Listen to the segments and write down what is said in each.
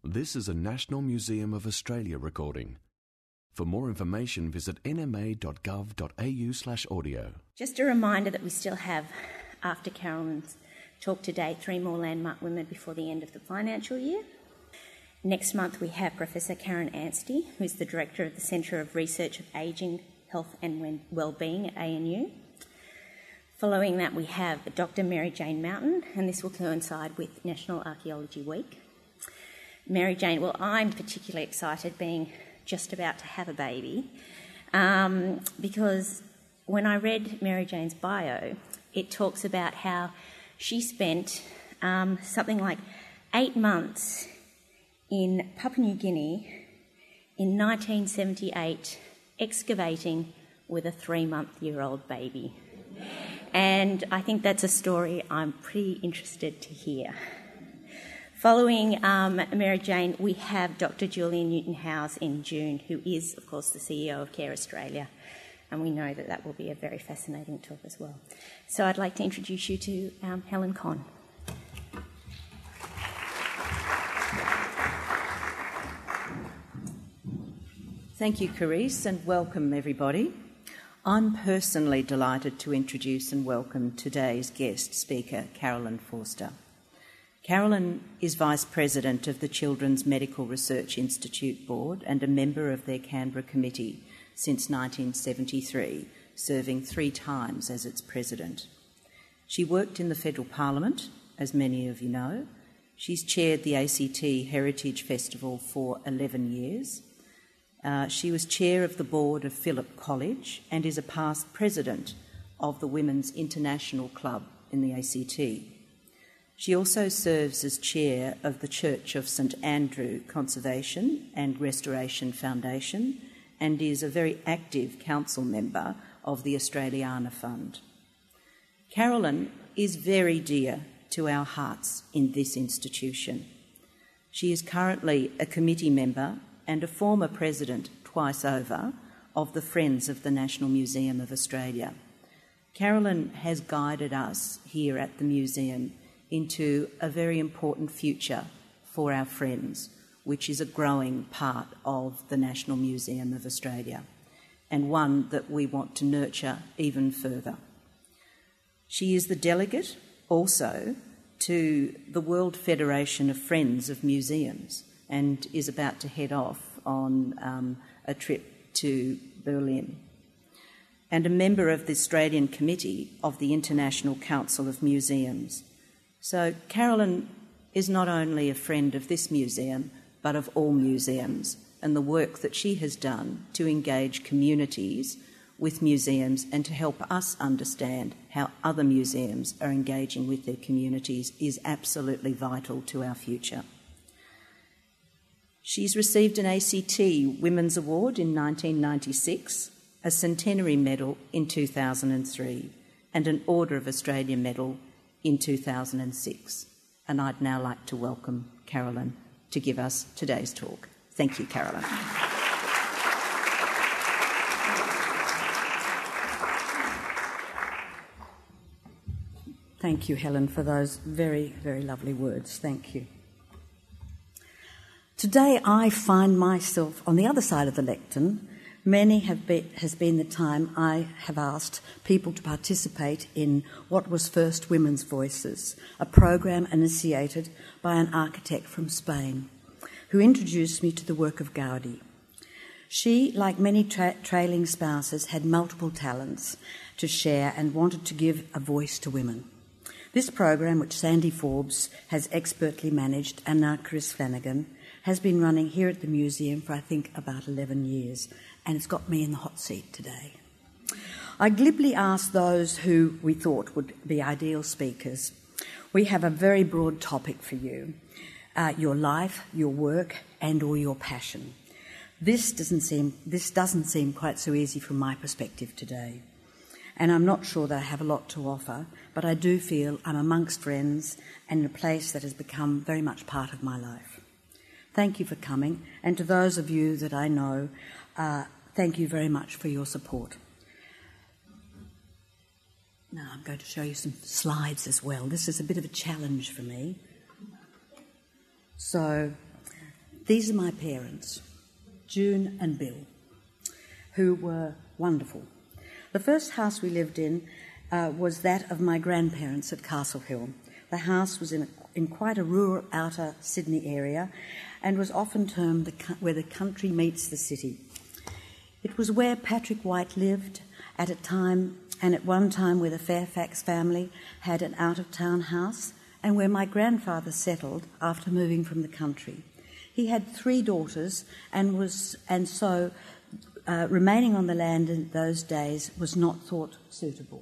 This is a National Museum of Australia recording. For more information, visit nma.gov.au/audio. Just a reminder that we still have, after Carolyn's talk today, 3 more landmark women before the end of the financial year. Next month we have Professor Karen Anstey, who is the Director of the Centre of Research of Ageing, Health and Wellbeing at ANU. Following that we have Dr Mary Jane Mountain, and this will coincide with National Archaeology Week. Mary Jane, well, I'm particularly excited being just about to have a baby because when I read Mary Jane's bio, it talks about how she spent something like 8 months in Papua New Guinea in 1978 excavating with a 3-month-old baby. And I think that's a story I'm pretty interested to hear. Following Mary Jane, we have Dr Julian Newton-Howes in June, who is, of course, the CEO of Care Australia, and we know that that will be a very fascinating talk as well. So I'd like to introduce you to Helen Conn. Thank you, Carice, and welcome everybody. I'm personally delighted to introduce and welcome today's guest speaker, Carolyn Forster. Carolyn is Vice President of the Children's Medical Research Institute Board and a member of their Canberra Committee since 1973, serving 3 times as its President. She worked in the Federal Parliament, as many of you know. She's chaired the ACT Heritage Festival for 11 years. She was chair of the board of Phillip College and is a past president of the Women's International Club in the ACT. She also serves as chair of the Church of St Andrew Conservation and Restoration Foundation and is a very active council member of the Australiana Fund. Carolyn is very dear to our hearts in this institution. She is currently a committee member and a former president twice over of the Friends of the National Museum of Australia. Carolyn has guided us here at the museum into a very important future for our Friends, which is a growing part of the National Museum of Australia, and one that we want to nurture even further. She is the delegate also to the World Federation of Friends of Museums and is about to head off on a trip to Berlin, and a member of the Australian Committee of the International Council of Museums. So Carolyn is not only a friend of this museum, but of all museums, and the work that she has done to engage communities with museums and to help us understand how other museums are engaging with their communities is absolutely vital to our future. She's received an ACT Women's Award in 1996, a Centenary Medal in 2003, and an Order of Australia Medal in 2006. And I'd now like to welcome Carolyn to give us today's talk. Thank you, Carolyn. Thank you, Helen, for those very, very lovely words. Thank you. Today I find myself on the other side of the lectern. Has been the time I have asked people to participate in what was first Women's Voices, a program initiated by an architect from Spain, who introduced me to the work of Gaudi. She, like many trailing spouses, had multiple talents to share and wanted to give a voice to women. This program, which Sandy Forbes has expertly managed and now Chris Flanagan, has been running here at the museum for, I think, about 11 years, and it's got me in the hot seat today. I glibly asked those who we thought would be ideal speakers. We have a very broad topic for you, your life, your work, and or your passion. This doesn't seem quite so easy from my perspective today, and I'm not sure that I have a lot to offer, but I do feel I'm amongst friends and in a place that has become very much part of my life. Thank you for coming, and to those of you that I know, thank you very much for your support. Now I'm going to show you some slides as well. This is a bit of a challenge for me. So These are my parents, June and Bill, who were wonderful. The first house we lived in was that of my grandparents at Castle Hill. The house was in quite a rural outer Sydney area and was often termed where the country meets the city. It was where Patrick White lived at one time where the Fairfax family had an out-of-town house, and where my grandfather settled after moving from the country. He had 3 daughters and so remaining on the land in those days was not thought suitable.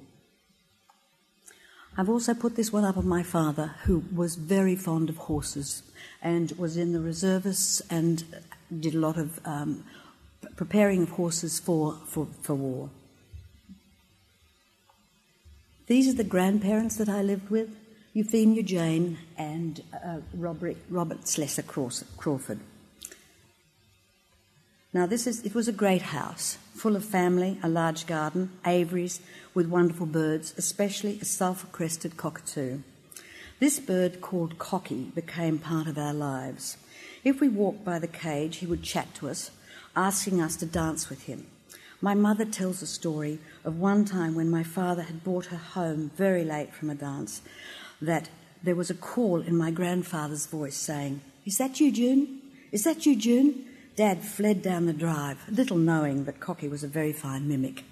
I've also put this one up of my father, who was very fond of horses and was in the reservists and did a lot of preparing of horses for war. These are the grandparents that I lived with, Euphemia Jane and Robert Slessor Crawford. Now it was a great house, full of family, a large garden, aviaries with wonderful birds, especially a sulphur-crested cockatoo. This bird, called Cocky, became part of our lives. If we walked by the cage, he would chat to us, asking us to dance with him. My mother tells a story of one time when my father had brought her home very late from a dance, that there was a call in my grandfather's voice saying, "Is that you, June? Is that you, June?" Dad fled down the drive, little knowing that Cocky was a very fine mimic.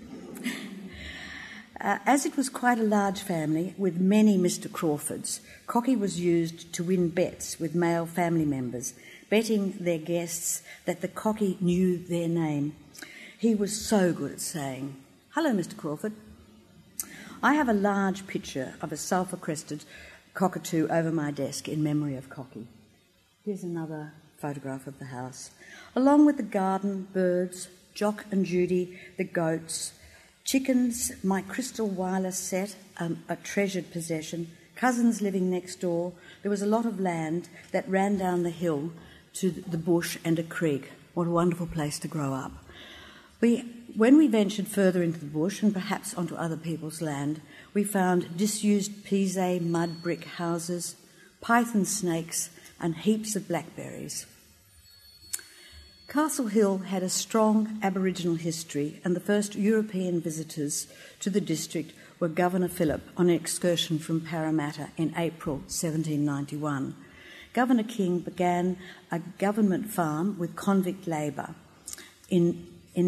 As it was quite a large family with many Mr. Crawfords, Cocky was used to win bets with male family members, betting their guests that the Cocky knew their name. He was so good at saying, "Hello, Mr. Crawford." I have a large picture of a sulphur-crested cockatoo over my desk in memory of Cocky. Here's another photograph of the house, along with the garden, birds, Jock and Judy, the goats, chickens, my crystal wireless set, a treasured possession, cousins living next door. There was a lot of land that ran down the hill to the bush and a creek. What a wonderful place to grow up. When we ventured further into the bush and perhaps onto other people's land, we found disused Pizé mud brick houses, python snakes, and heaps of blackberries. Castle Hill had a strong Aboriginal history, and the first European visitors to the district were Governor Phillip on an excursion from Parramatta in April 1791. Governor King began a government farm with convict labour in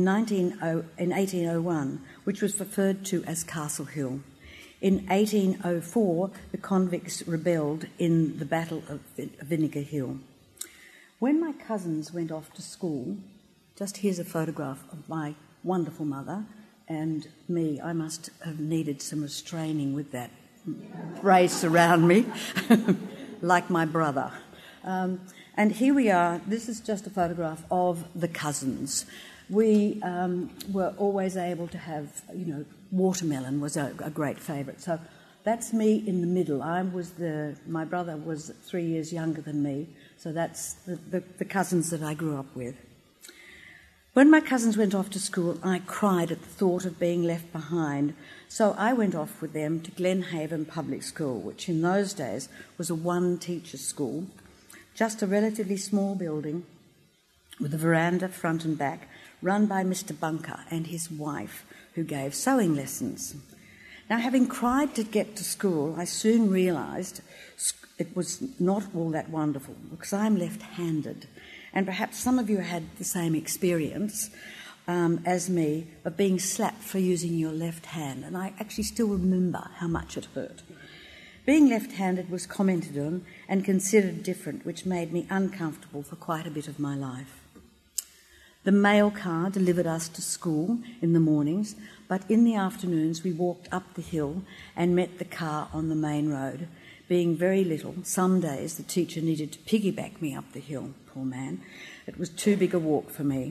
1801, which was referred to as Castle Hill. In 1804, the convicts rebelled in the Battle of Vinegar Hill. When my cousins went off to school, just here's a photograph of my wonderful mother and me. I must have needed some restraining with that brace around me, like my brother. And here we are. This is just a photograph of the cousins. We were always able to have, watermelon was a great favourite. So that's me in the middle. My brother was 3 years younger than me, so that's the cousins that I grew up with. When my cousins went off to school, I cried at the thought of being left behind, so I went off with them to Glenhaven Public School, which in those days was a one-teacher school, just a relatively small building with a veranda front and back, run by Mr. Bunker and his wife, who gave sewing lessons. Now, having cried to get to school, I soon realised it was not all that wonderful, because I'm left-handed, and perhaps some of you had the same experience as me of being slapped for using your left hand, and I actually still remember how much it hurt. Being left-handed was commented on and considered different, which made me uncomfortable for quite a bit of my life. The mail car delivered us to school in the mornings, but in the afternoons we walked up the hill and met the car on the main road. Being very little, some days the teacher needed to piggyback me up the hill, poor man. It was too big a walk for me.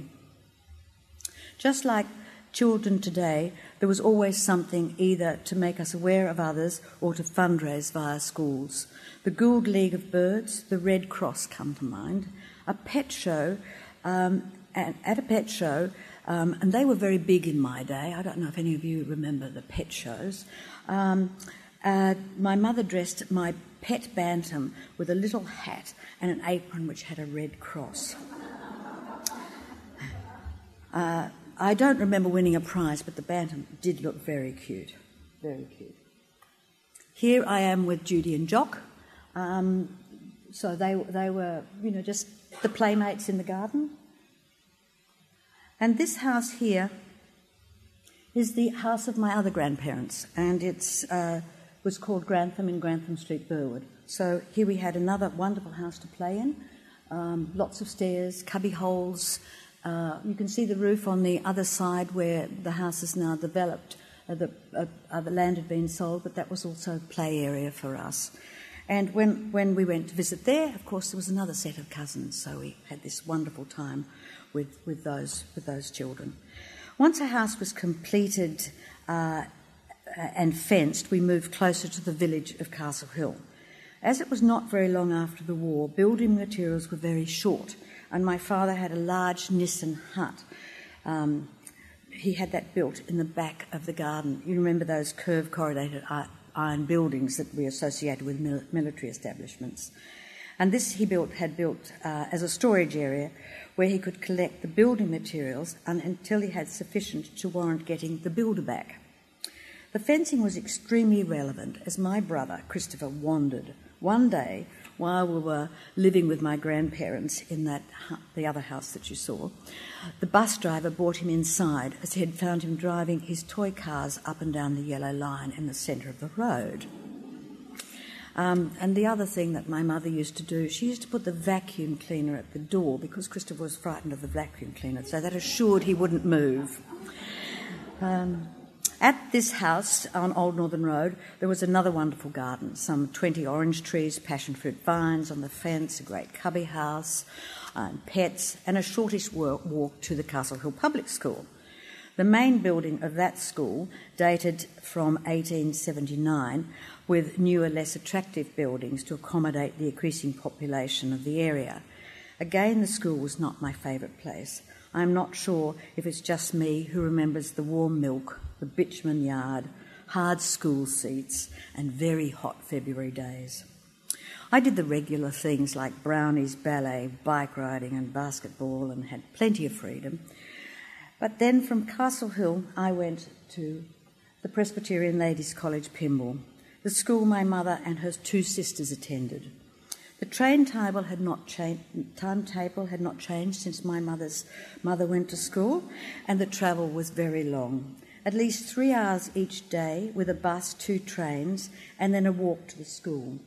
Just like children today, there was always something either to make us aware of others or to fundraise via schools. The Gould League of Birds, the Red Cross come to mind, a pet show, and they were very big in my day. I don't know if any of you remember the pet shows. My mother dressed my pet bantam with a little hat and an apron which had a red cross. I don't remember winning a prize, but the bantam did look very cute, very cute. Here I am with Judy and Jock. So they were, just the playmates in the garden. And this house here is the house of my other grandparents, and it was called Grantham in Grantham Street, Burwood. So here we had another wonderful house to play in, lots of stairs, cubby holes. You can see the roof on the other side where the house is now developed. The land had been sold, but that was also a play area for us. And when we went to visit there, of course, there was another set of cousins, so we had this wonderful time with those children. Once our house was completed and fenced, we moved closer to the village of Castle Hill. As it was not very long after the war, building materials were very short, and my father had a large Nissen hut. He had that built in the back of the garden. You remember those curved corrugated iron buildings that we associated with military establishments. And this he had built as a storage area where he could collect the building materials until he had sufficient to warrant getting the builder back. The fencing was extremely relevant as my brother, Christopher, wandered one day while we were living with my grandparents in the other house that you saw. The bus driver brought him inside as he had found him driving his toy cars up and down the yellow line in the centre of the road. And the other thing that my mother used to do, she used to put the vacuum cleaner at the door because Christopher was frightened of the vacuum cleaner, so that assured he wouldn't move. At this house on Old Northern Road, there was another wonderful garden, some 20 orange trees, passion fruit vines on the fence, a great cubby house, pets, and a shortish walk to the Castle Hill Public School. The main building of that school dated from 1879, with newer, less attractive buildings to accommodate the increasing population of the area. Again, the school was not my favourite place. I'm not sure if it's just me who remembers the warm milk, the bitumen yard, hard school seats, and very hot February days. I did the regular things like brownies, ballet, bike riding and basketball, and had plenty of freedom. But then from Castle Hill I went to the Presbyterian Ladies' College, Pymble, the school my mother and her two sisters attended. The timetable had not changed since my mother went to school, and the travel was very long. At least 3 hours each day with a bus, 2 trains, and then a walk to the school.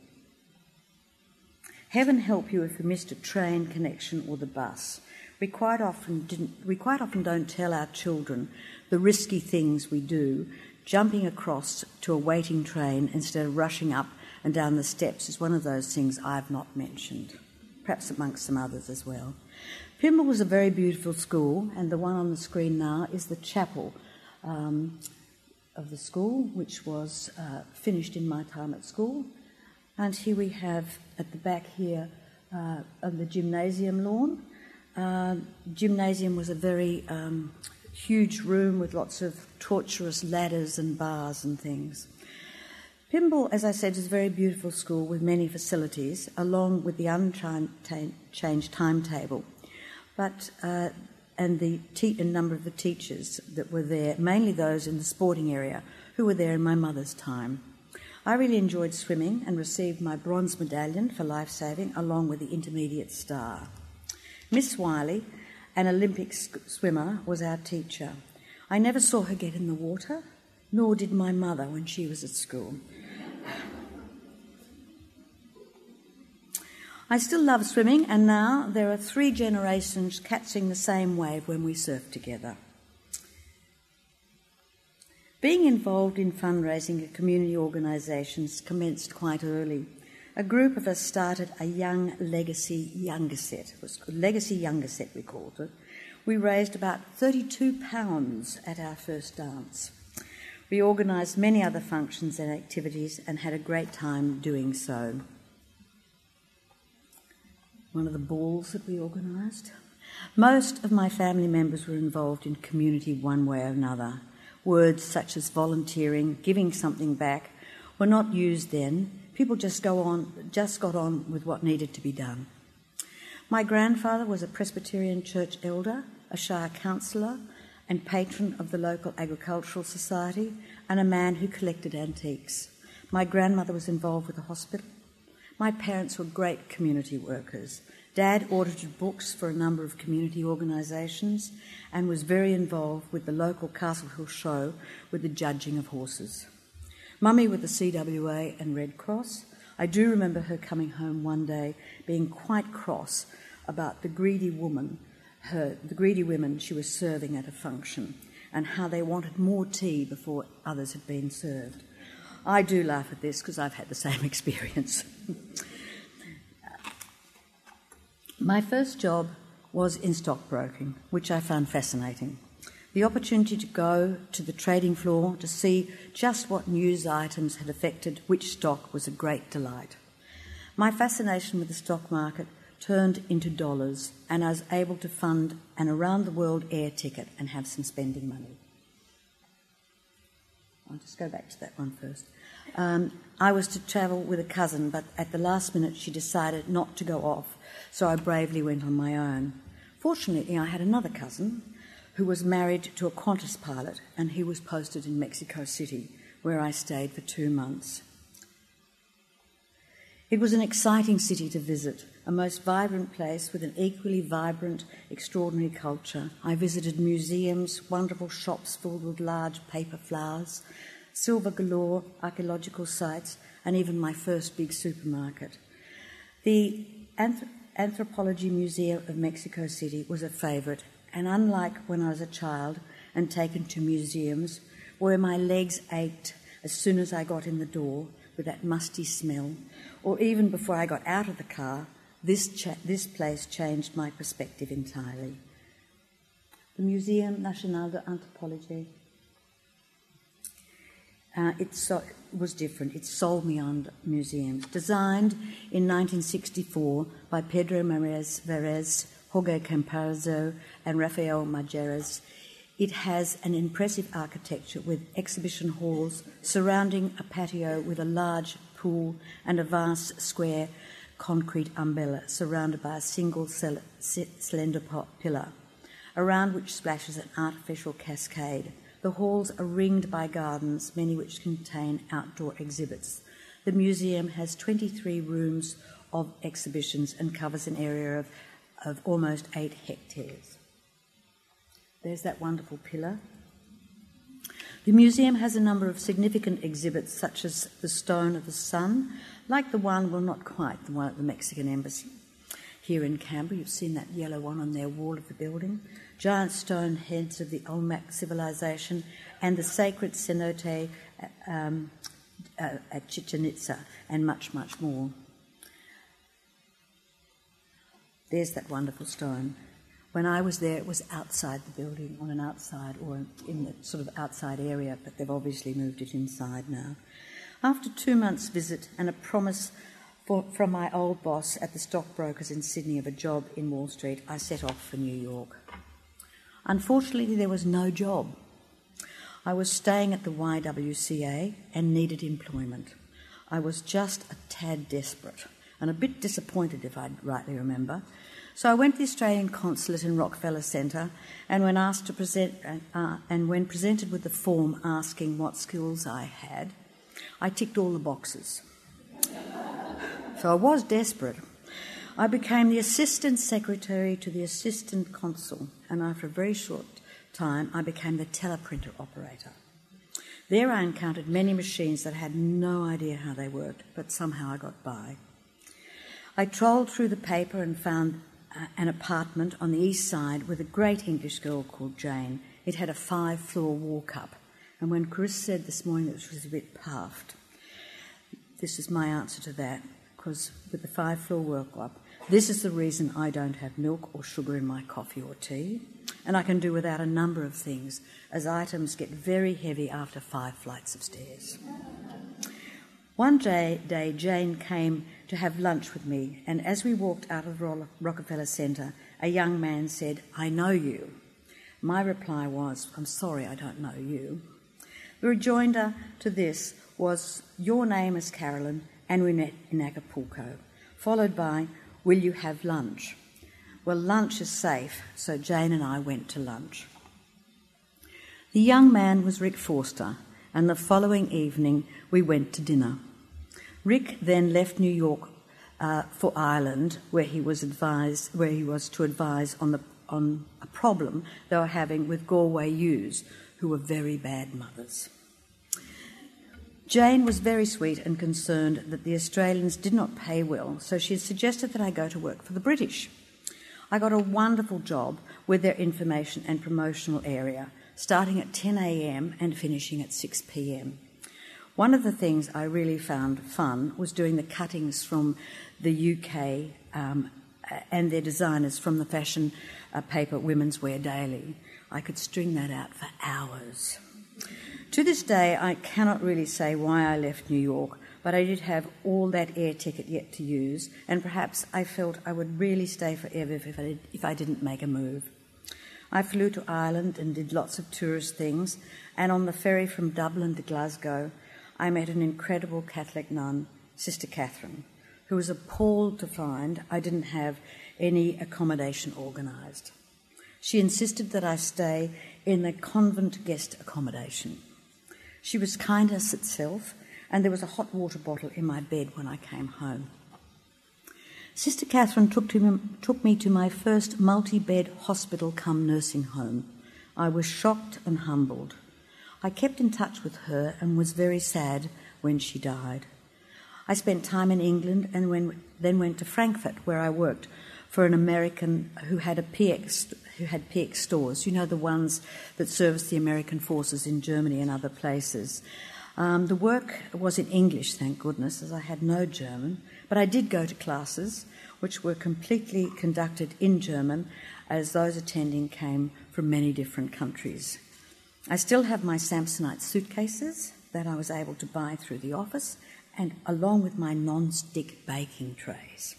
Heaven help you if you missed a train connection or the bus. We quite often don't tell our children the risky things we do. Jumping across to a waiting train instead of rushing up and down the steps is one of those things I've not mentioned, perhaps amongst some others as well. Pymble was a very beautiful school, and the one on the screen now is the chapel of the school, which was finished in my time at school. And here we have, at the back here, of the gymnasium lawn. Gymnasium was a very huge room with lots of tortuous ladders and bars and things. Pymble, as I said, is a very beautiful school with many facilities, along with the unchanged timetable. But and the number of the teachers that were there, mainly those in the sporting area, who were there in my mother's time. I really enjoyed swimming and received my bronze medallion for life-saving, along with the intermediate star. Miss Wiley, an Olympic swimmer, was our teacher. I never saw her get in the water, nor did my mother when she was at school. I still love swimming, and now there are 3 generations catching the same wave when we surf together. Being involved in fundraising at community organisations commenced quite early. A group of us started a young Legacy Younger Set. It was Legacy Younger Set, we called it. We raised about £32 at our first dance. We organised many other functions and activities and had a great time doing so. One of the balls that we organised. Most of my family members were involved in community one way or another. Words such as volunteering, giving something back, were not used then. People just got on with what needed to be done. My grandfather was a Presbyterian church elder, a shire councillor, and patron of the local agricultural society, and a man who collected antiques. My grandmother was involved with the hospital. My parents were great community workers. Dad audited books for a number of community organisations and was very involved with the local Castle Hill show with the judging of horses. Mummy with the CWA and Red Cross. I do remember her coming home one day being quite cross about the greedy women she was serving at a function and how they wanted more tea before others had been served. I do laugh at this because I've had the same experience. My first job was in stockbroking, which I found fascinating. The opportunity to go to the trading floor to see just what news items had affected which stock was a great delight. My fascination with the stock market turned into dollars, and I was able to fund an around-the-world air ticket and have some spending money. I'll just go back to that one first. I was to travel with a cousin, but at the last minute she decided not to go off, so I bravely went on my own. Fortunately, I had another cousin who was married to a Qantas pilot, and he was posted in Mexico City, where I stayed for 2 months. It was an exciting city to visit, a most vibrant place with an equally vibrant, extraordinary culture. I visited museums, wonderful shops filled with large paper flowers, silver galore, archaeological sites, and even my first big supermarket. The Anthropology Museum of Mexico City was a favourite, and unlike when I was a child and taken to museums where my legs ached as soon as I got in the door with that musty smell, or even before I got out of the car, this place changed my perspective entirely. The Museum Nacional de Antropologie, it was different. It sold me on museums. Designed in 1964 by Pedro Mares Verez, Jorge Campazzo and Rafael Majerez, it has an impressive architecture with exhibition halls surrounding a patio with a large pool and a vast square concrete umbrella surrounded by a single slender pillar, around which splashes an artificial cascade. The halls are ringed by gardens, many which contain outdoor exhibits. The museum has 23 rooms of exhibitions and covers an area of almost 8 hectares. There's that wonderful pillar. The museum has a number of significant exhibits, such as the Stone of the Sun, like the one, well, not quite, the one at the Mexican Embassy here in Canberra. You've seen that yellow one on their wall of the building. Giant stone heads of the Olmec civilization and the sacred cenote at Chichen Itza, and much, much more. There's that wonderful stone. When I was there, it was outside the building, on an outside, or in the sort of outside area, but they've obviously moved it inside now. After 2 months' visit and a promise from my old boss at the stockbrokers in Sydney of a job in Wall Street, I set off for New York. Unfortunately, there was no job. I was staying at the YWCA and needed employment. I was just a tad desperate and a bit disappointed, if I rightly remember. So I went to the Australian Consulate in Rockefeller Centre, and when when presented with the form asking what skills I had, I ticked all the boxes. So I was desperate. I became the assistant secretary to the assistant consul, and after a very short time, I became the teleprinter operator. There I encountered many machines that I had no idea how they worked, but somehow I got by. I trolled through the paper and found an apartment on the east side with a great English girl called Jane. It had a 5-floor walk-up, and when Chris said this morning that it was a bit puffed, this is my answer to that, because with the 5-floor walk-up, this is the reason I don't have milk or sugar in my coffee or tea, and I can do without a number of things, as items get very heavy after 5 flights of stairs. One day, Jane came to have lunch with me, and as we walked out of Rockefeller Centre, a young man said, "I know you." My reply was, "I'm sorry, I don't know you." The rejoinder to this was, "Your name is Carolyn, and we met in Acapulco," followed by, "Will you have lunch?" Well, lunch is safe, so Jane and I went to lunch. The young man was Rick Forster, and the following evening we went to dinner. Rick then left New York for Ireland, where he was to advise on a problem they were having with Galway ewes, who were very bad mothers. Jane was very sweet and concerned that the Australians did not pay well, so she had suggested that I go to work for the British. I got a wonderful job with their information and promotional area, starting at 10 a.m. and finishing at 6 p.m. One of the things I really found fun was doing the cuttings from the UK and their designers from the fashion paper Women's Wear Daily. I could string that out for hours. To this day, I cannot really say why I left New York, but I did have all that air ticket yet to use, and perhaps I felt I would really stay forever if I didn't make a move. I flew to Ireland and did lots of tourist things, and on the ferry from Dublin to Glasgow, I met an incredible Catholic nun, Sister Catherine, who was appalled to find I didn't have any accommodation organised. She insisted that I stay in the convent guest accommodation. She was kindness itself, and there was a hot water bottle in my bed when I came home. Sister Catherine took me to my first multi-bed hospital cum nursing home. I was shocked and humbled. I kept in touch with her and was very sad when she died. I spent time in England and then went to Frankfurt, where I worked for an American who had PX stores, you know, the ones that service the American forces in Germany and other places. The work was in English, thank goodness, as I had no German, but I did go to classes which were completely conducted in German, as those attending came from many different countries. I still have my Samsonite suitcases that I was able to buy through the office, and along with my non-stick baking trays.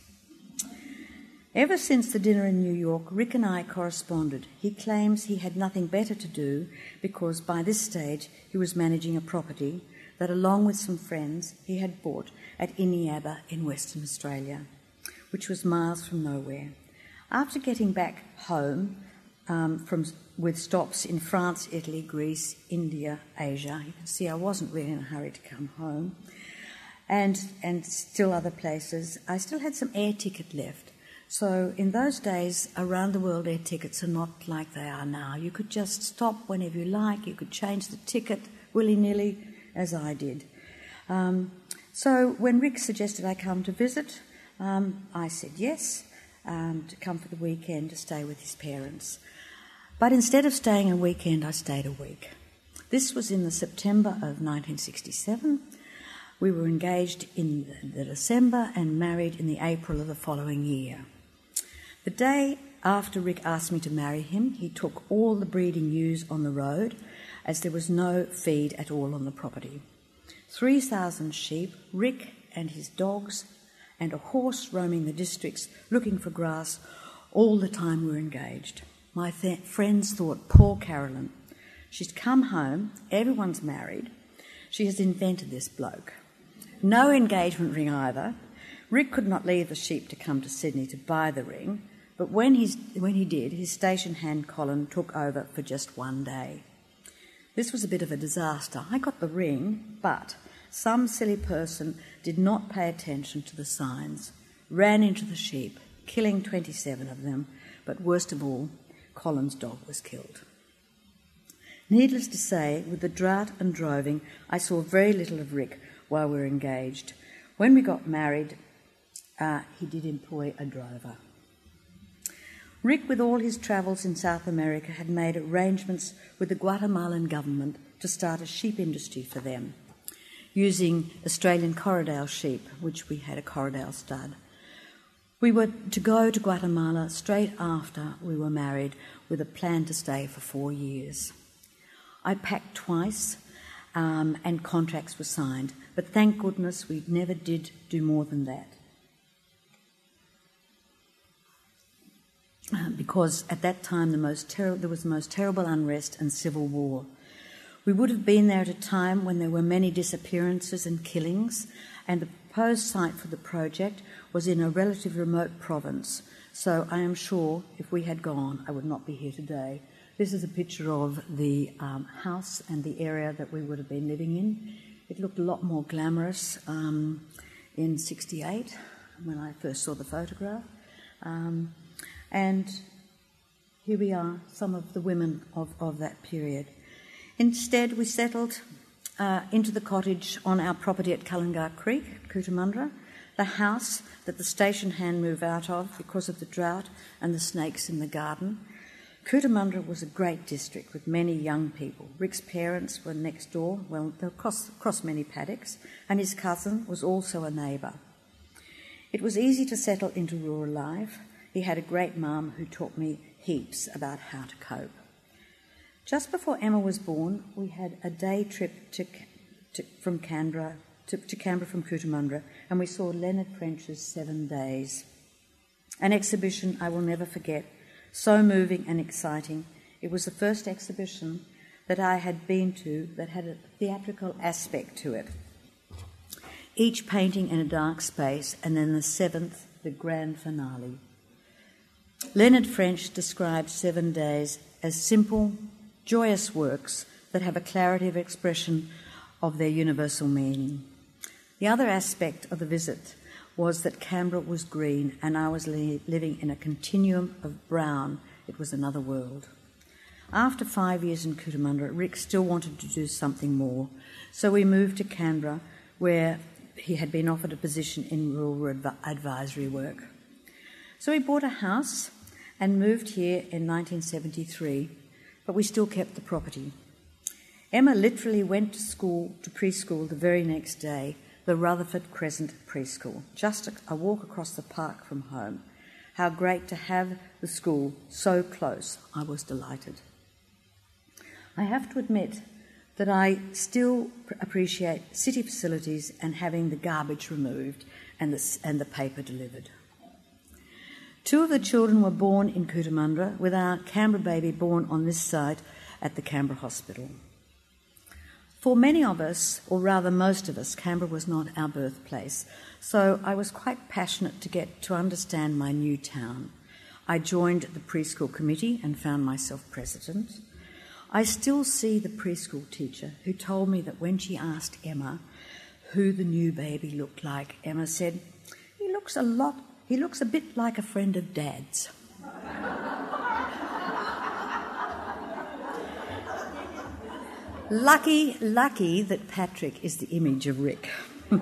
Ever since the dinner in New York, Rick and I corresponded. He claims he had nothing better to do because by this stage he was managing a property that, along with some friends, he had bought at Iniaba in Western Australia, which was miles from nowhere. After getting back home with stops in France, Italy, Greece, India, Asia, you can see I wasn't really in a hurry to come home, and still other places, I still had some air ticket left. So in those days, around the world, air tickets are not like they are now. You could just stop whenever you like. You could change the ticket willy-nilly, as I did. So when Rick suggested I come to visit, I said yes, to come for the weekend to stay with his parents. But instead of staying a weekend, I stayed a week. This was in the September of 1967. We were engaged in the December and married in the April of the following year. The day after Rick asked me to marry him, he took all the breeding ewes on the road, as there was no feed at all on the property. 3,000 sheep, Rick and his dogs, and a horse roaming the districts looking for grass all the time we were engaged. My friends thought, poor Carolyn, she's come home, everyone's married, she has invented this bloke. No engagement ring either. Rick could not leave the sheep to come to Sydney to buy the ring, but when he did, his station hand Colin took over for just one day. This was a bit of a disaster. I got the ring, but some silly person did not pay attention to the signs, ran into the sheep, killing 27 of them, but worst of all, Colin's dog was killed. Needless to say, with the drought and droving, I saw very little of Rick while we were engaged. When we got married, he did employ a drover. Rick, with all his travels in South America, had made arrangements with the Guatemalan government to start a sheep industry for them, using Australian Corriedale sheep, which we had a Corriedale stud. We were to go to Guatemala straight after we were married with a plan to stay for 4 years. I packed twice and contracts were signed, but thank goodness we never did do more than that. Because at that time there was the most terrible unrest and civil war. We would have been there at a time when there were many disappearances and killings, and the proposed site for the project was in a relatively remote province. So I am sure if we had gone, I would not be here today. This is a picture of the house and the area that we would have been living in. It looked a lot more glamorous in '68 when I first saw the photograph. And here we are, some of the women of that period. Instead, we settled into the cottage on our property at Cullingar Creek, Cootamundra, the house that the station hand moved out of because of the drought and the snakes in the garden. Cootamundra was a great district with many young people. Rick's parents were next door, well, they were across many paddocks, and his cousin was also a neighbour. It was easy to settle into rural life. He had a great mum who taught me heaps about how to cope. Just before Emma was born, we had a day trip from Canberra from Cootamundra, and we saw Leonard French's 7 Days, an exhibition I will never forget, so moving and exciting. It was the first exhibition that I had been to that had a theatrical aspect to it. Each painting in a dark space, and then the 7th, the grand finale. Leonard French described 7 Days as simple, joyous works that have a clarity of expression of their universal meaning. The other aspect of the visit was that Canberra was green and I was living in a continuum of brown. It was another world. After 5 years in Cootamundra, Rick still wanted to do something more, so we moved to Canberra, where he had been offered a position in rural advisory work. So we bought a house and moved here in 1973, but we still kept the property. Emma literally went to preschool the very next day, the Rutherford Crescent Preschool, just a walk across the park from home. How great to have the school so close. I was delighted. I have to admit that I still appreciate city facilities and having the garbage removed and the paper delivered. 2 of the children were born in Cootamundra, with our Canberra baby born on this site at the Canberra Hospital. For many of us, or rather most of us, Canberra was not our birthplace, so I was quite passionate to get to understand my new town. I joined the preschool committee and found myself president. I still see the preschool teacher who told me that when she asked Emma who the new baby looked like, Emma said, he looks a bit like a friend of Dad's. Lucky that Patrick is the image of Rick.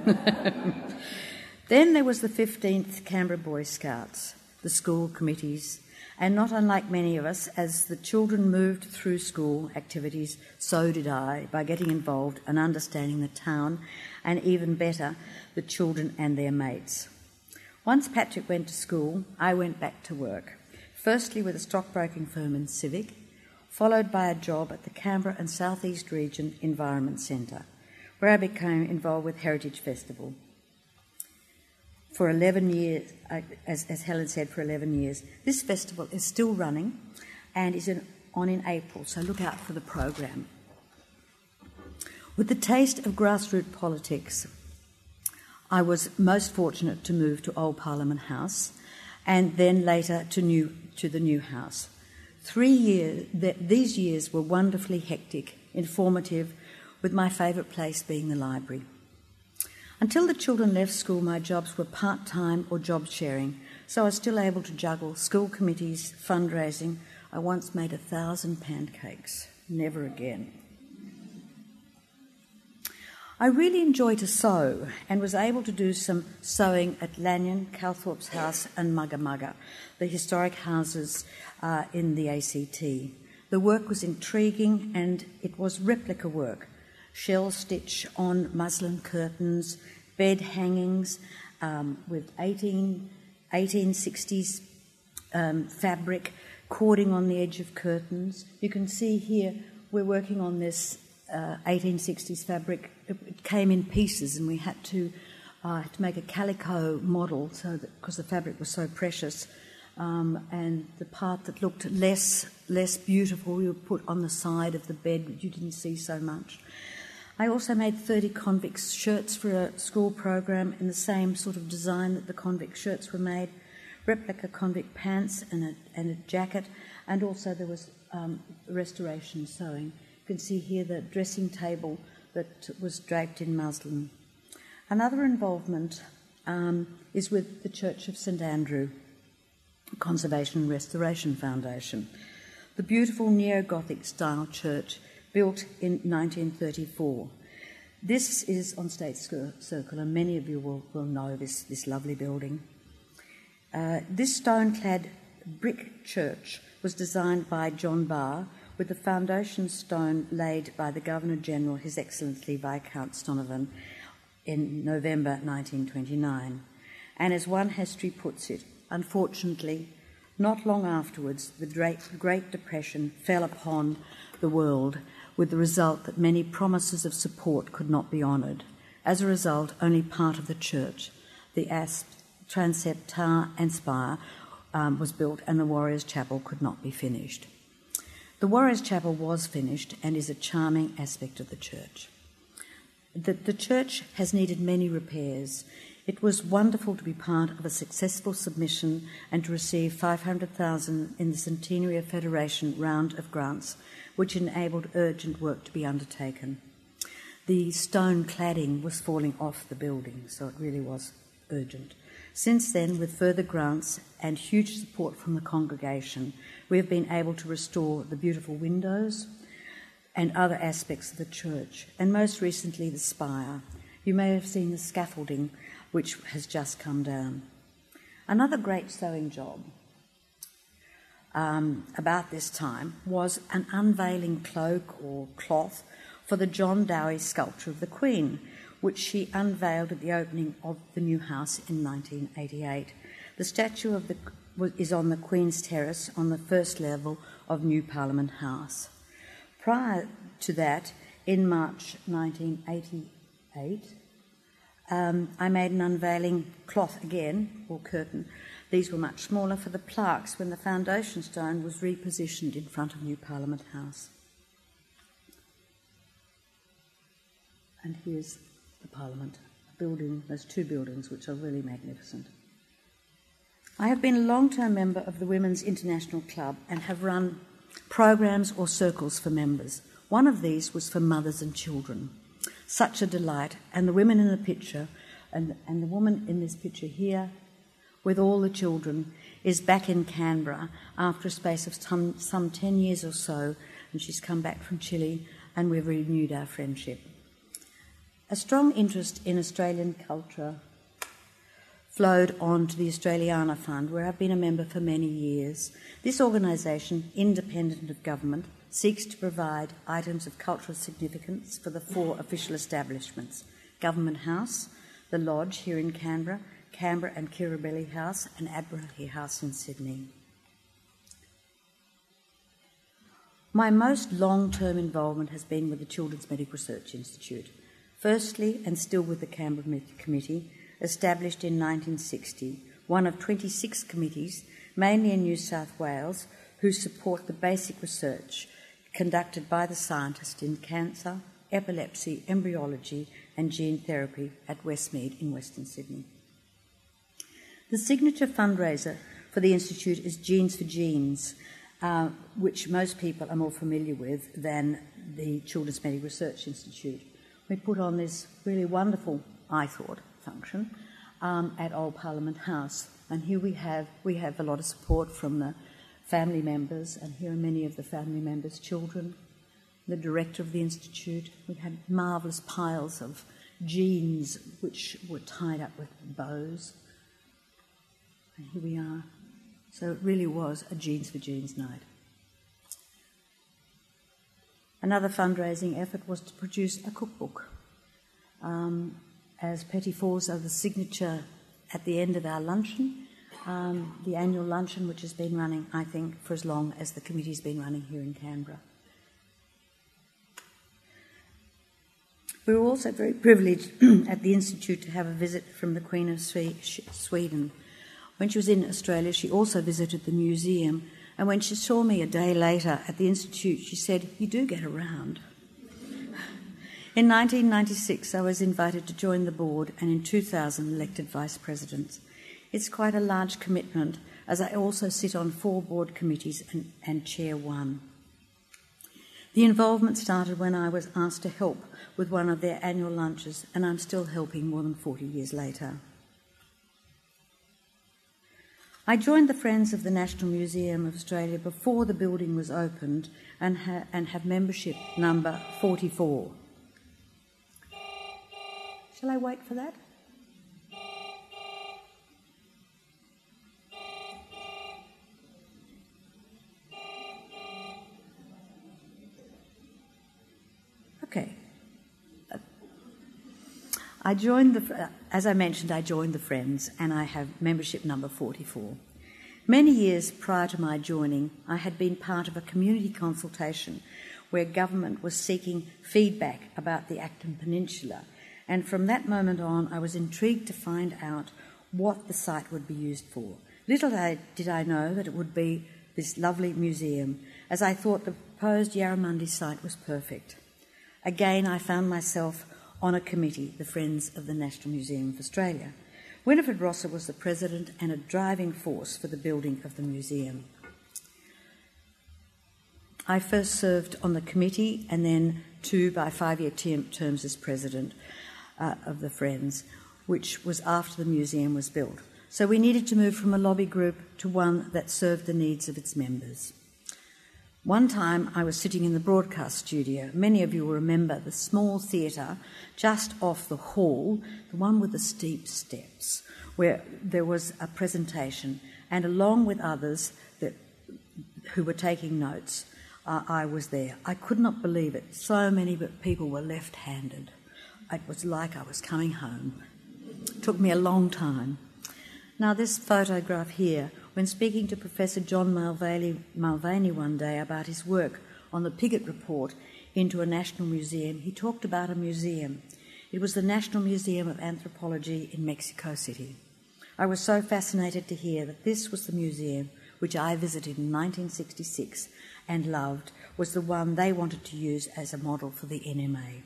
Then there was the 15th Canberra Boy Scouts, the school committees, and not unlike many of us, as the children moved through school activities, so did I, by getting involved and understanding the town, and even better, the children and their mates. Once Patrick went to school, I went back to work, firstly with a stockbroking firm in Civic, followed by a job at the Canberra and South East Region Environment Centre, where I became involved with Heritage Festival. For 11 years, as Helen said, for 11 years. This festival is still running and is on in April, so look out for the program. With the taste of grassroots politics, I was most fortunate to move to Old Parliament House and then later to the new house. 3 years, these years were wonderfully hectic, informative, with my favourite place being the library. Until the children left school, my jobs were part-time or job sharing, so I was still able to juggle school committees, fundraising. I once made 1,000 pancakes. Never again. I really enjoyed to sew and was able to do some sewing at Lanyon, Calthorpe's House and Mugga Mugga, the historic houses in the ACT. The work was intriguing and it was replica work. Shell stitch on muslin curtains, bed hangings with 1860s fabric, cording on the edge of curtains. You can see here we're working on this 1860s fabric. It came in pieces and we had to make a calico model because the fabric was so precious and the part that looked less beautiful you put on the side of the bed, which you didn't see so much. I also made 30 convict shirts for a school program in the same sort of design that the convict shirts were made, replica convict pants and a jacket, and also there was restoration sewing. You can see here the dressing table that was draped in muslin. Another involvement is with the Church of St Andrew Conservation and Restoration Foundation, the beautiful neo-Gothic style church built in 1934. This is on State Circle, and many of you will know this lovely building. This stone-clad brick church was designed by John Barr, with the foundation stone laid by the Governor-General, His Excellency Viscount Stonavon, in November 1929. And as one history puts it, unfortunately, not long afterwards, the Great Depression fell upon the world, with the result that many promises of support could not be honoured. As a result, only part of the church, the transept, tower and spire, was built, and the Warriors' Chapel could not be finished. The Warriors' Chapel was finished and is a charming aspect of the church. The church has needed many repairs. It was wonderful to be part of a successful submission and to receive $500,000 in the Centenary of Federation round of grants, which enabled urgent work to be undertaken. The stone cladding was falling off the building, so it really was urgent. Since then, with further grants and huge support from the congregation, we have been able to restore the beautiful windows and other aspects of the church, and most recently the spire. You may have seen the scaffolding, which has just come down. Another great sewing job about this time was an unveiling cloak or cloth for the John Dowie sculpture of the Queen, which she unveiled at the opening of the new house in 1988. The statue is on the Queen's Terrace on the first level of New Parliament House. Prior to that, in March 1988, I made an unveiling cloth again, or curtain. These were much smaller for the plaques when the foundation stone was repositioned in front of New Parliament House. And here's the Parliament building. There's two buildings which are really magnificent. I have been a long-term member of the Women's International Club and have run programs or circles for members. One of these was for mothers and children. Such a delight. And the women in the picture, and the woman in this picture here, with all the children, is back in Canberra after a space of some 10 years or so, and she's come back from Chile, and we've renewed our friendship. A strong interest in Australian culture flowed on to the Australiana Fund, where I've been a member for many years. This organisation, independent of government, seeks to provide items of cultural significance for the 4 official establishments: Government House, the Lodge here in Canberra, Canberra and Kirribilli House, and Admiralty House in Sydney. My most long-term involvement has been with the Children's Medical Research Institute. Firstly, and still with the Canberra Committee, established in 1960, one of 26 committees, mainly in New South Wales, who support the basic research conducted by the scientists in cancer, epilepsy, embryology and gene therapy at Westmead in Western Sydney. The signature fundraiser for the Institute is Genes for Genes, which most people are more familiar with than the Children's Medical Research Institute. We put on this really wonderful, I thought, function at Old Parliament House. And here we have a lot of support from the family members, and here are many of the family members' children, the director of the Institute. We had marvellous piles of genes which were tied up with bows. And here we are. So it really was a Genes for Genes night. Another fundraising effort was to produce a cookbook. As petits fours are the signature at the end of our luncheon, the annual luncheon, which has been running, I think, for as long as the committee's been running here in Canberra. We were also very privileged at the Institute to have a visit from the Queen of Sweden, When she was in Australia, she also visited the museum, and when she saw me a day later at the Institute, she said, "You do get around." In 1996, I was invited to join the board, and in 2000 elected vice president. It's quite a large commitment, as I also sit on 4 board committees and chair 1. The involvement started when I was asked to help with one of their annual lunches, and I'm still helping more than 40 years later. I joined the Friends of the National Museum of Australia before the building was opened and have membership number 44. Shall I wait for that? Okay. As I mentioned, I joined the Friends, and I have membership number 44. Many years prior to my joining, I had been part of a community consultation where government was seeking feedback about the Acton Peninsula, and from that moment on, I was intrigued to find out what the site would be used for. Little did I know that it would be this lovely museum, as I thought the proposed Yarramundi site was perfect. Again, I found myself on a committee, the Friends of the National Museum of Australia. Winifred Rosser was the president and a driving force for the building of the museum. I first served on the committee and then 2 by 5-year terms as president of the Friends, which was after the museum was built. So we needed to move from a lobby group to one that served the needs of its members. One time I was sitting in the broadcast studio. Many of you will remember the small theatre just off the hall, the one with the steep steps, where there was a presentation, and along with others who were taking notes, I was there. I could not believe it. So many people were left-handed. It was like I was coming home. It took me a long time. Now, this photograph here, when speaking to Professor John Mulvaney one day about his work on the Piggott Report into a national museum, he talked about a museum. It was the National Museum of Anthropology in Mexico City. I was so fascinated to hear that this was the museum which I visited in 1966 and loved, was the one they wanted to use as a model for the NMA.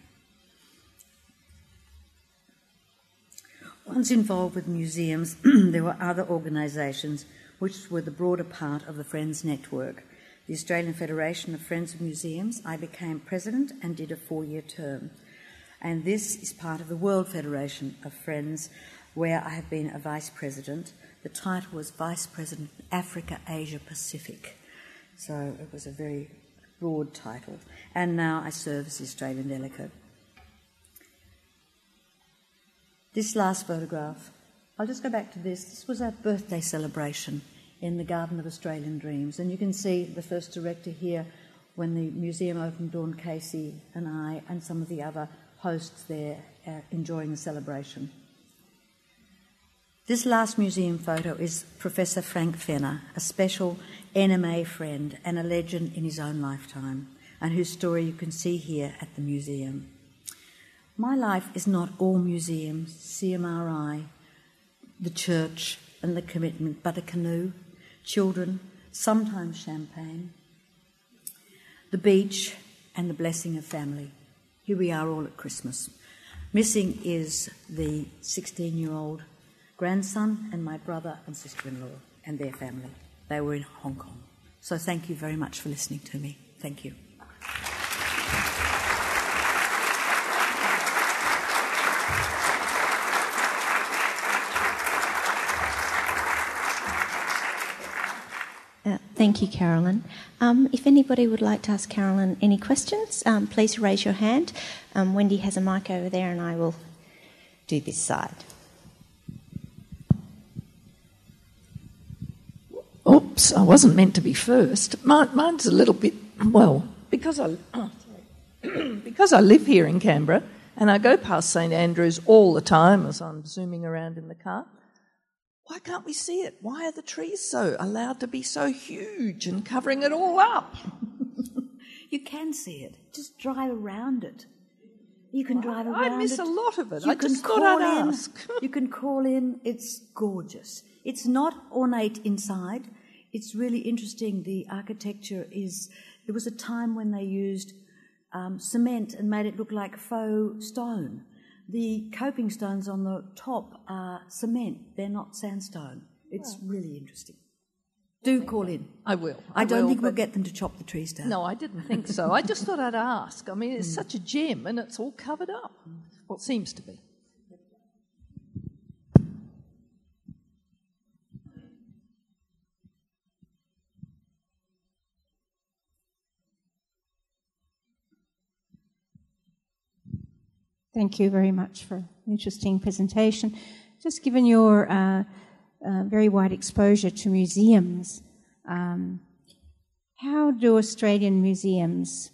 Once involved with museums, there were other organisations which were the broader part of the Friends network. The Australian Federation of Friends of Museums, I became president and did a 4-year term. And this is part of the World Federation of Friends, where I have been a vice president. The title was Vice President Africa, Asia, Pacific. So it was a very broad title. And now I serve as the Australian delegate. This last photograph, I'll just go back to this. This was our birthday celebration in the Garden of Australian Dreams. And you can see the first director here when the museum opened, Dawn Casey and I and some of the other hosts there enjoying the celebration. This last museum photo is Professor Frank Fenner, a special NMA friend and a legend in his own lifetime, and whose story you can see here at the museum. My life is not all museums, CMRI, the church and the commitment, but a canoe, children, sometimes champagne, the beach and the blessing of family. Here we are all at Christmas. Missing is the 16-year-old grandson and my brother and sister-in-law and their family. They were in Hong Kong. So thank you very much for listening to me. Thank you. Thank you, Carolyn. If anybody would like to ask Carolyn any questions, please raise your hand. Wendy has a mic over there and I will do this side. Oops, I wasn't meant to be first. Mine's a little bit, well, because I live here in Canberra and I go past St Andrews all the time as I'm zooming around in the car. Why can't we see it? Why are the trees allowed to be so huge and covering it all up? You can see it. Just drive around it. You can drive around it. I miss a lot of it. You I just thought I'd ask. You can call in. It's gorgeous. It's not ornate inside. It's really interesting. The architecture is... There was a time when they used cement and made it look like faux stone. The coping stones on the top are cement. They're not sandstone. It's really interesting. Do call in. I will. I don't think we'll get them to chop the trees down. No, I didn't think so. I just thought I'd ask. I mean, it's such a gem and it's all covered up. Well, it seems to be. Thank you very much for an interesting presentation. Just given your very wide exposure to museums, how do Australian museums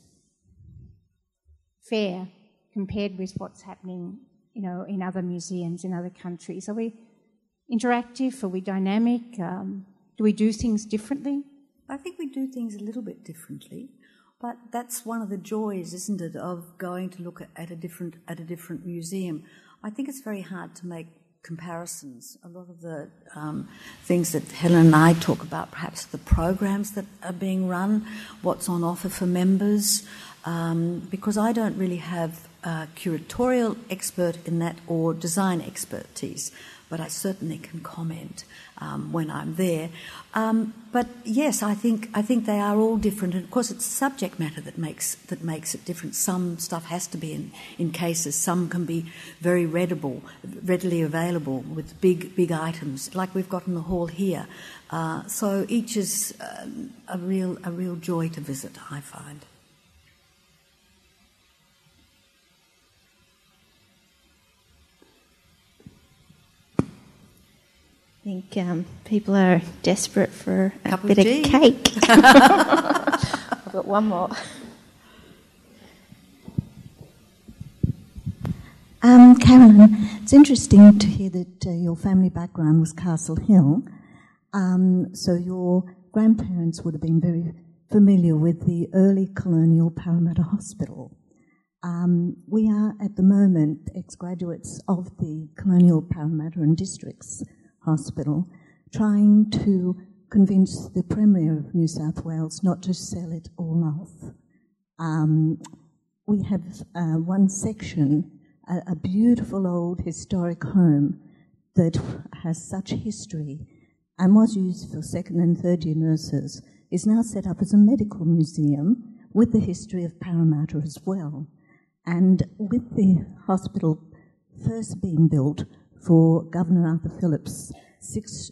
fare compared with what's happening, in other museums in other countries? Are we interactive? Are we dynamic? Do we do things differently? I think we do things a little bit differently. But that's one of the joys, isn't it, of going to look at a different museum. I think it's very hard to make comparisons. A lot of the things that Helen and I talk about, perhaps the programs that are being run, what's on offer for members, because I don't really have a curatorial expert in that or design expertise, but I certainly can comment when I'm there. But yes, I think they are all different, and of course it's subject matter that makes it different. Some stuff has to be in cases. Some can be very readily available with big items, like we've got in the hall here. So each is a real joy to visit, I find. I think people are desperate for a bit tea. of cake. I've got one more. Carolyn, it's interesting to hear that your family background was Castle Hill. So your grandparents would have been very familiar with the early colonial Parramatta Hospital. We are at the moment ex-graduates of the colonial Parramatta and Districts Hospital, trying to convince the Premier of New South Wales not to sell it all off. We have one section, a beautiful old historic home that has such history and was used for second and third year nurses, is now set up as a medical museum with the history of Parramatta as well. And with the hospital first being built for Governor Arthur Phillips' six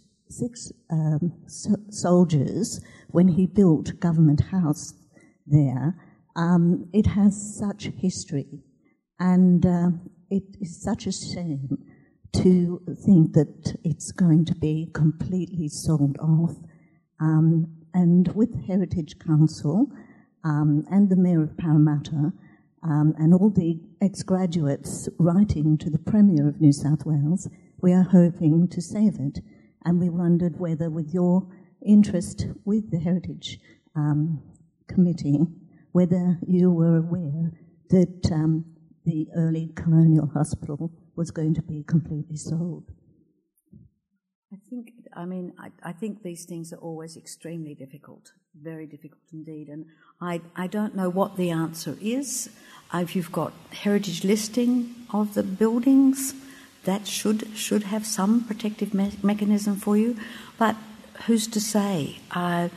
soldiers when he built Government House there, it has such history, and it is such a shame to think that it's going to be completely sold off. And with Heritage Council and the Mayor of Parramatta and all the ex-graduates writing to the Premier of New South Wales, we are hoping to save it. And we wondered whether, with your interest with the Heritage Committee, whether you were aware that the early colonial hospital was going to be completely sold. I think these things are always extremely difficult, very difficult indeed, and I don't know what the answer is. If you've got heritage listing of the buildings, that should have some protective mechanism for you, but who's to say? That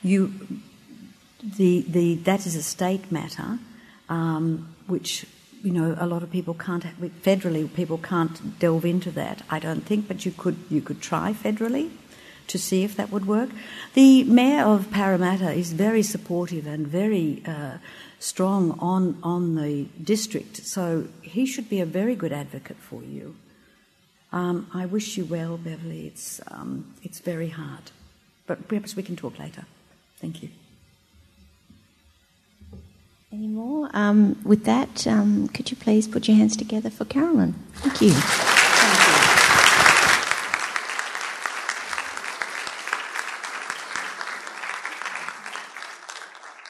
is a state matter, which a lot of people can't. Federally, people can't delve into that. I don't think, but you could try federally to see if that would work. The Mayor of Parramatta is very supportive and very strong on the district, so he should be a very good advocate for you. I wish you well, Beverly. It's very hard, but perhaps we can talk later. Thank you. Any more? With that, could you please put your hands together for Carolyn? Thank you.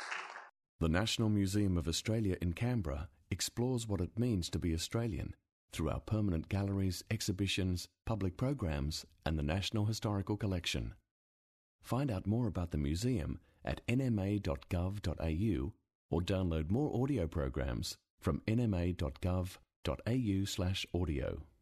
The National Museum of Australia in Canberra explores what it means to be Australian through our permanent galleries, exhibitions, public programs and the National Historical Collection. Find out more about the museum at nma.gov.au or download more audio programs from nma.gov.au/audio.